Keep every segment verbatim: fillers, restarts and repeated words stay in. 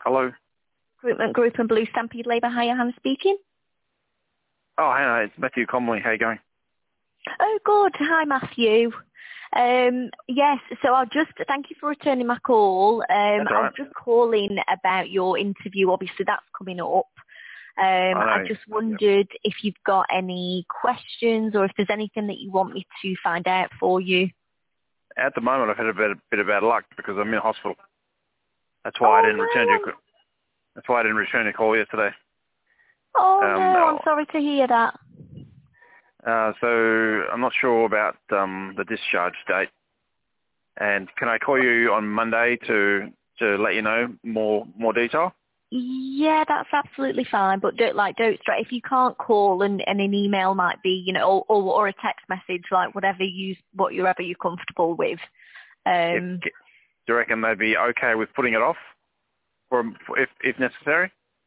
Hello. Recruitment Group and Blue Stampede Labour Hire, Hannah speaking. Oh, hey, it's Matthew Comley. How you going? Oh, good. Hi, Matthew. Um, yes, so I'll just, thank you for returning my call. Um, That's all I was right. just calling about your interview. Obviously, that's coming up. Um, I I know. just Yep. wondered if you've got any questions or if there's anything that you want me to find out for you. At the moment, I've had a bit, bit of bad luck because I'm in hospital. That's why I Oh, didn't return no. your. I'm, c- That's why I didn't return your call yesterday. oh, Um. no. I'm sorry to hear that. Uh. So I'm not sure about um the discharge date. And can I call you on Monday to to let you know more more detail? Yeah, that's absolutely fine. But don't like don't stress if you can't call and, and an email might be, you know, or, or or a text message, like whatever you what whatever you're comfortable with. If Um, do you reckon they'd be okay with putting it off, for, for if if necessary?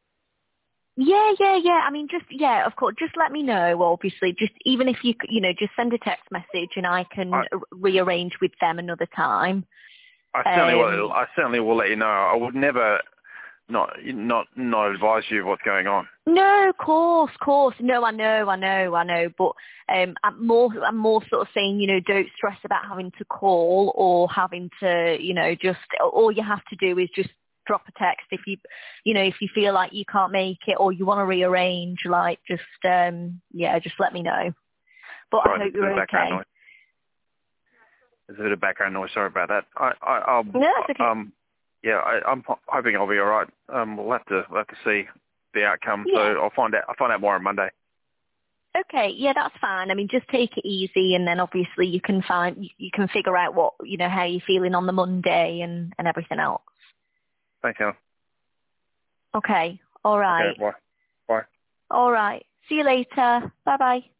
yeah, yeah, yeah. I mean, just yeah, of course. Just let me know. Obviously, just even if you c- you know, just send a text message and I can I r- rearrange with them another time. I certainly will. Um, I certainly will let you know. I would never not not not advise you of what's going on. No, of course, of course. No, I know, I know, I know. But um, I'm more, I'm more sort of saying, you know, don't stress about having to call or having to, you know, just all you have to do is just drop a text if you, you know, if you feel like you can't make it or you want to rearrange. Like, just um, yeah, just let me know. But I Sorry, there's hope a bit of you're background okay. noise. There's a bit of background noise. Sorry about that. I I I'll, No, it's okay. um yeah, I, I'm ho- hoping I'll be all right. Um, we'll have to we'll have to see the outcome. So Yeah. I'll find out. I'll find out more on Monday. Okay, yeah, that's fine. I mean, just take it easy, and then obviously you can find you, you can figure out what you know how you're feeling on the Monday and and everything else. Thanks, Helen. Okay. All Okay, right. bye. Bye. All right. See you later. Bye bye.